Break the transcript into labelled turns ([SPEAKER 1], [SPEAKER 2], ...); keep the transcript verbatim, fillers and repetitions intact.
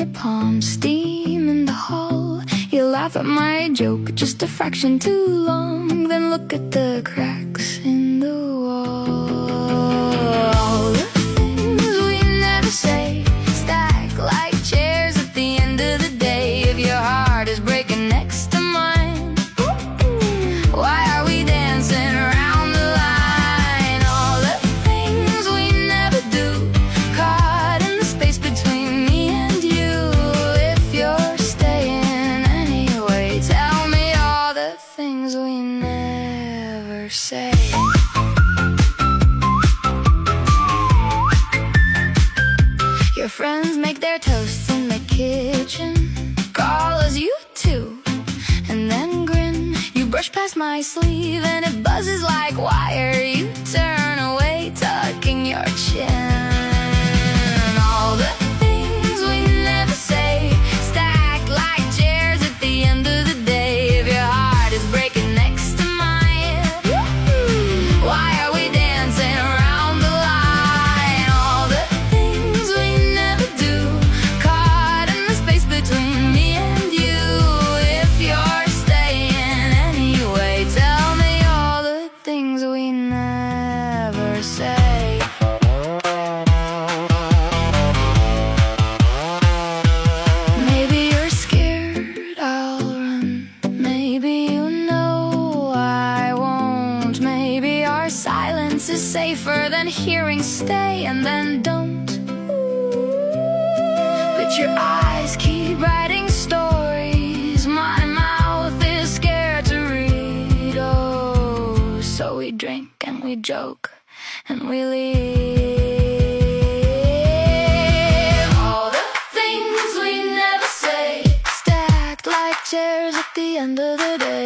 [SPEAKER 1] your palm, steam in the hall. You laugh at my joke just a fraction too long, then look at the cracks in the wall. All the things we never say stack like chairs at the end of the day. If your heart is breaking next to mine, why are we dancing around the line? All the things we never do, caught in the space between me and you. If you're staying anyway, tell me all the things we never say. Your friends make their toasts in the kitchen, call us you too, and then grin. You brush past my sleeve and it buzzes like wire. You turn away, tucking your chin. All the things we never say stack like chairs at the end of the day. If your heart is breaking next to mine, why are we dancing around the line? All the things we never do, caught in the space between me and you. If you're staying anyway, tell me all the things we never say. Maybe you're scared I'll run, maybe you know I won't. Maybe our silence is safer than hearing stay and then don't. But your eyes keep writing stories my mouth is scared to read. Oh, so we drink and we joke and we leave. All the things we never say stacked like chairs at the end of the day.